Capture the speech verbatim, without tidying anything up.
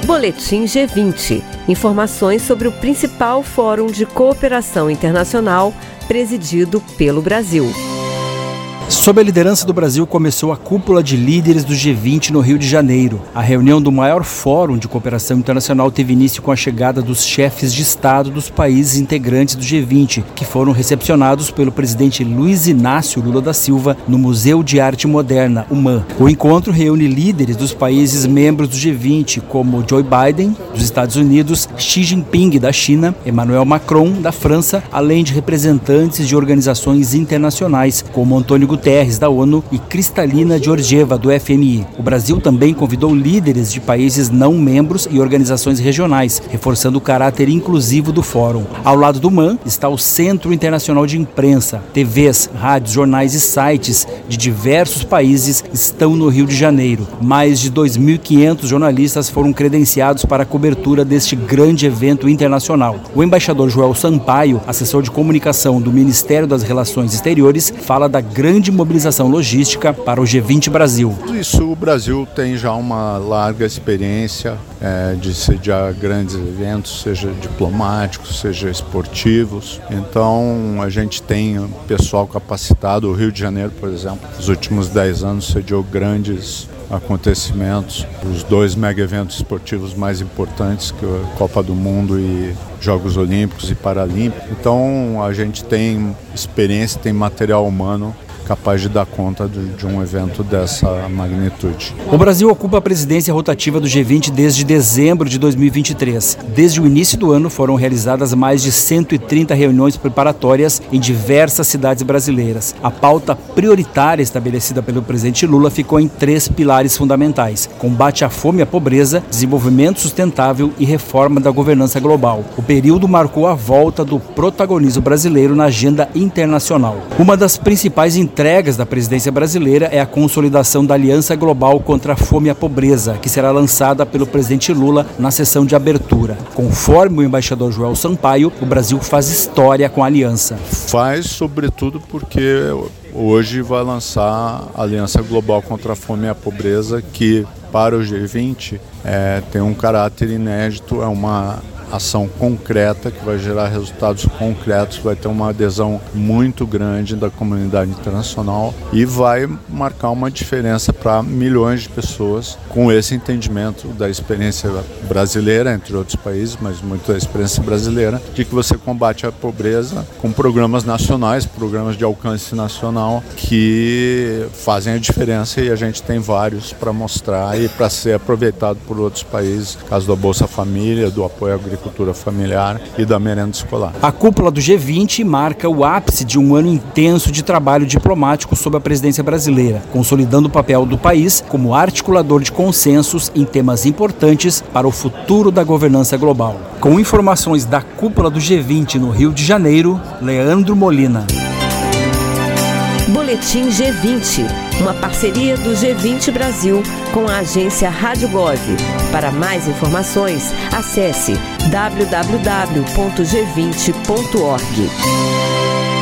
Boletim G vinte. Informações sobre o principal fórum de cooperação internacional presidido pelo Brasil. Sob a liderança do Brasil, começou a cúpula de líderes do G vinte no Rio de Janeiro. A reunião do maior fórum de cooperação internacional teve início com a chegada dos chefes de Estado dos países integrantes do G vinte, que foram recepcionados pelo presidente Luiz Inácio Lula da Silva no Museu de Arte Moderna, o M A M. O encontro reúne líderes dos países membros do G vinte, como Joe Biden, dos Estados Unidos, Xi Jinping, da China, Emmanuel Macron, da França, além de representantes de organizações internacionais, como Antônio Guterres, da ONU, e Kristalina Georgieva, do F M I. O Brasil também convidou líderes de países não membros e organizações regionais, reforçando o caráter inclusivo do fórum. Ao lado do M A M está o Centro Internacional de Imprensa. T Vs, rádios, jornais e sites de diversos países estão no Rio de Janeiro. Mais de dois mil e quinhentos jornalistas foram credenciados para a cobertura deste grande evento internacional. O embaixador Joel Sampaio, assessor de comunicação do Ministério das Relações Exteriores, fala da grande de mobilização logística para o G vinte Brasil. Isso, o Brasil tem já uma larga experiência é, de sediar grandes eventos, seja diplomáticos, seja esportivos. Então, a gente tem pessoal capacitado. O Rio de Janeiro, por exemplo, nos últimos dez anos sediou grandes acontecimentos, os dois mega eventos esportivos mais importantes, que é a Copa do Mundo e Jogos Olímpicos e Paralímpicos. Então, a gente tem experiência, tem material humano capaz de dar conta de, de um evento dessa magnitude. O Brasil ocupa a presidência rotativa do G vinte desde dezembro de dois mil e vinte e três. Desde o início do ano foram realizadas mais de cento e trinta reuniões preparatórias em diversas cidades brasileiras. A pauta prioritária estabelecida pelo presidente Lula ficou em três pilares fundamentais: combate à fome e à pobreza, desenvolvimento sustentável e reforma da governança global. O período marcou a volta do protagonismo brasileiro na agenda internacional. Uma das principais entregas da presidência brasileira é a consolidação da Aliança Global contra a Fome e a Pobreza, que será lançada pelo presidente Lula na sessão de abertura. Conforme o embaixador Joel Sampaio, o Brasil faz história com a aliança. Faz, sobretudo, porque hoje vai lançar a Aliança Global contra a Fome e a Pobreza, que para o G vinte é, tem um caráter inédito, é uma ação concreta que vai gerar resultados concretos, vai ter uma adesão muito grande da comunidade internacional e vai marcar uma diferença para milhões de pessoas com esse entendimento da experiência brasileira, entre outros países, mas muito da experiência brasileira, de que você combate a pobreza com programas nacionais, programas de alcance nacional que fazem a diferença, e a gente tem vários para mostrar e para ser aproveitado por outros países, caso da Bolsa Família, do apoio à agricultura cultura familiar e da merenda escolar. A cúpula do G vinte marca o ápice de um ano intenso de trabalho diplomático sob a presidência brasileira, consolidando o papel do país como articulador de consensos em temas importantes para o futuro da governança global. Com informações da cúpula do G vinte no Rio de Janeiro, Leandro Molina. Boletim G vinte, uma parceria do G vinte Brasil com a agência Rádio Gov. Para mais informações, acesse w w w ponto g vinte ponto org.